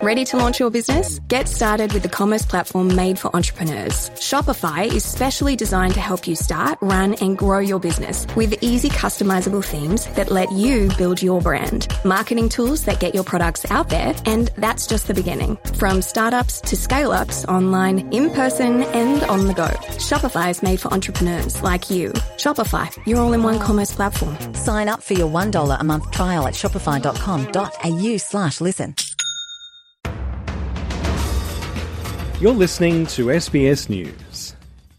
Ready to launch your business? Get started with the commerce platform made for entrepreneurs. Shopify is specially designed to help you start, run, and grow your business with easy customizable themes that let you build your brand, marketing tools that get your products out there, and that's just the beginning. From startups to scale-ups, online, in person, and on the go. Shopify is made for entrepreneurs like you. Shopify, your all-in-one commerce platform. Sign up for your $1 a month trial at shopify.com.au/listen. You're listening to SBS News.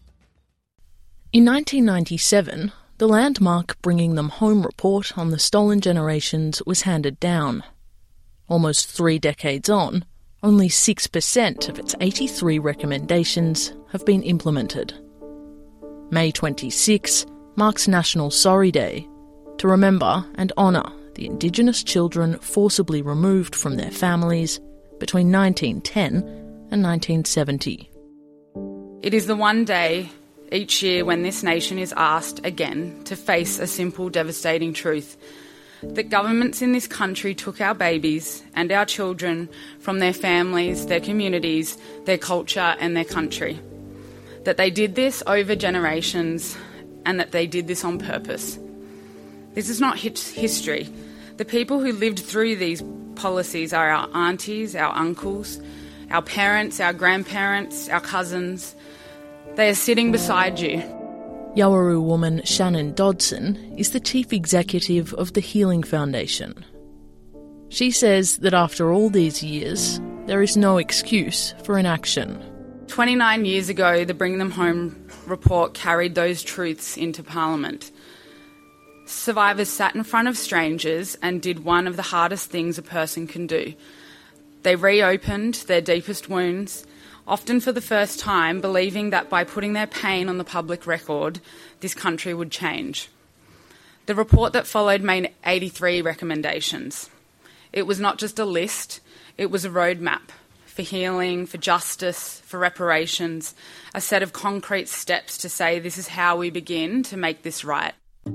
In 1997, the landmark Bringing Them Home report on the stolen generations was handed down. Almost 3 decades on, only 6% of its 83 recommendations have been implemented. May 26 marks National Sorry Day, to remember and honour the Indigenous children forcibly removed from their families between 1910 and 1970. It is the one day each year when this nation is asked again to face a simple, devastating truth: that governments in this country took our babies and our children from their families, their communities, their culture and their country. That they did this over generations and that they did this on purpose. This is not history. The people who lived through these policies are our aunties, our uncles, our parents, our grandparents, our cousins. They are sitting beside you. Yawarru woman Shannon Dodson is the chief executive of the Healing Foundation. She says that after all these years, there is no excuse for inaction. 29 years ago, the Bring Them Home report carried those truths into Parliament. Survivors sat in front of strangers and did one of the hardest things a person can do. They reopened their deepest wounds, often for the first time, believing that by putting their pain on the public record, this country would change. The report that followed made 83 recommendations. It was not just a list, it was a roadmap for healing, for justice, for reparations, a set of concrete steps to say this is how we begin to make this right.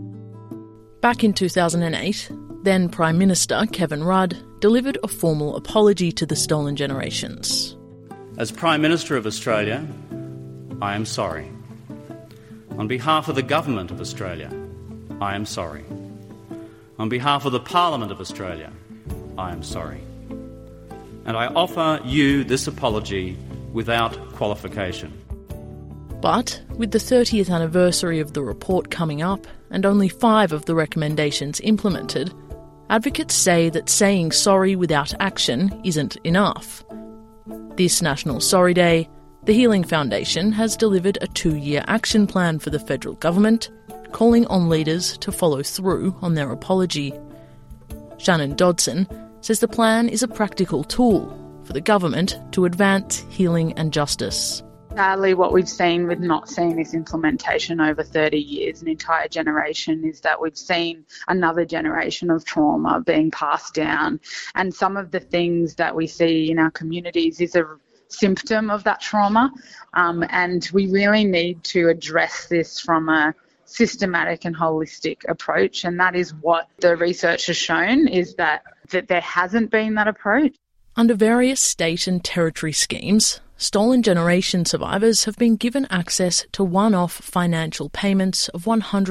Back in 2008, then Prime Minister Kevin Rudd delivered a formal apology to the stolen generations. As Prime Minister of Australia, I am sorry. On behalf of the Government of Australia, I am sorry. On behalf of the Parliament of Australia, I am sorry. And I offer you this apology without qualification. But with the 30th anniversary of the report coming up and only 5 of the recommendations implemented, advocates say that saying sorry without action isn't enough. This National Sorry Day, the Healing Foundation has delivered a 2-year action plan for the federal government, calling on leaders to follow through on their apology. Shannon Dodson says the plan is a practical tool for the government to advance healing and justice. Sadly, what we've seen with not seeing this implementation over 30 years, an entire generation, is that we've seen another generation of trauma being passed down. And some of the things that we see in our communities is a symptom of that trauma. And we really need to address this from a systematic and holistic approach. And that is what the research has shown, is that there hasn't been that approach. Under various state and territory schemes, stolen generation survivors have been given access to one-off financial payments of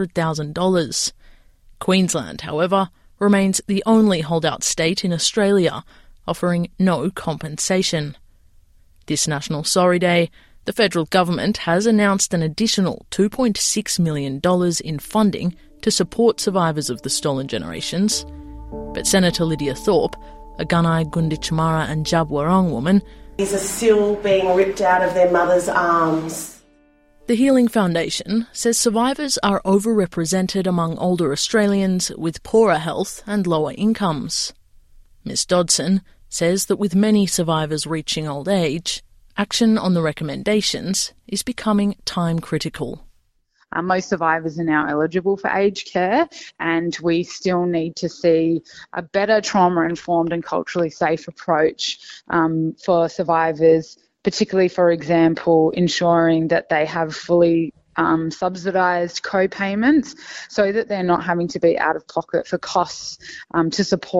$100,000. Queensland, however, remains the only holdout state in Australia offering no compensation. This National Sorry Day, the federal government has announced an additional $2.6 million in funding to support survivors of the stolen generations. But Senator Lydia Thorpe, a Gunai Gunditjmara and Djab woman, are still being ripped out of their mother's arms. The Healing Foundation says survivors are overrepresented among older Australians with poorer health and lower incomes. Ms Dodson says that with many survivors reaching old age, action on the recommendations is becoming time-critical. Most survivors are now eligible for aged care, and we still need to see a better trauma-informed and culturally safe approach for survivors, particularly, for example, ensuring that they have fully subsidised co-payments so that they're not having to be out of pocket for costs to support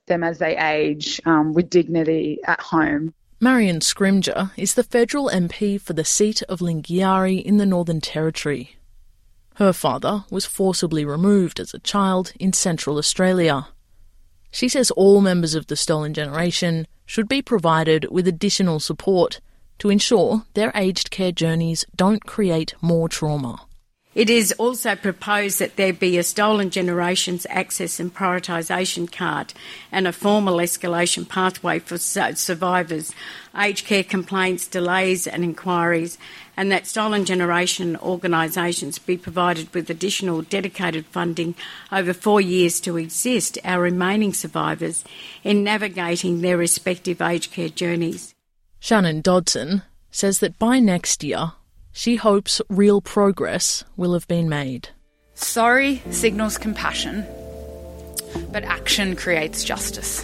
them as they age with dignity at home. Marion Scrimger is the federal MP for the seat of Lingiari in the Northern Territory. Her father was forcibly removed as a child in Central Australia. She says all members of the Stolen Generation should be provided with additional support to ensure their aged care journeys don't create more trauma. It is also proposed that there be a Stolen Generations Access and Prioritisation card and a formal escalation pathway for survivors, aged care complaints, delays and inquiries, and that Stolen Generation organisations be provided with additional dedicated funding over 4 years to assist our remaining survivors in navigating their respective aged care journeys. Shannon Dodson says that by next year, she hopes real progress will have been made. Sorry signals compassion, but action creates justice.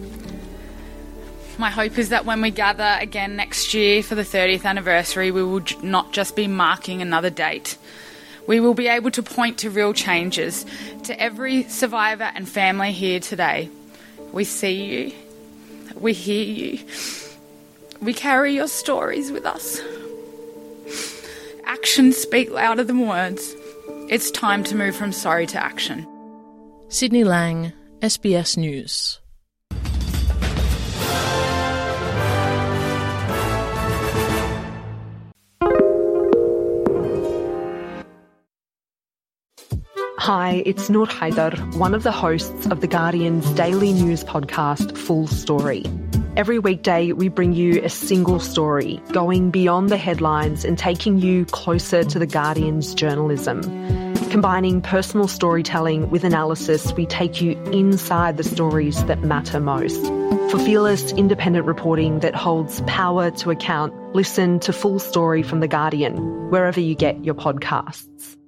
My hope is that when we gather again next year for the 30th anniversary, we will not just be marking another date. We will be able to point to real changes. To every survivor and family here today, we see you, we hear you, we carry your stories with us. Actions speak louder than words. It's time to move from sorry to action. Sydney Lang, SBS News. Hi, it's Noor Haider, one of the hosts of The Guardian's daily news podcast, Full Story. Every weekday, we bring you a single story, going beyond the headlines and taking you closer to The Guardian's journalism. Combining personal storytelling with analysis, we take you inside the stories that matter most. For fearless, independent reporting that holds power to account, listen to Full Story from The Guardian, wherever you get your podcasts.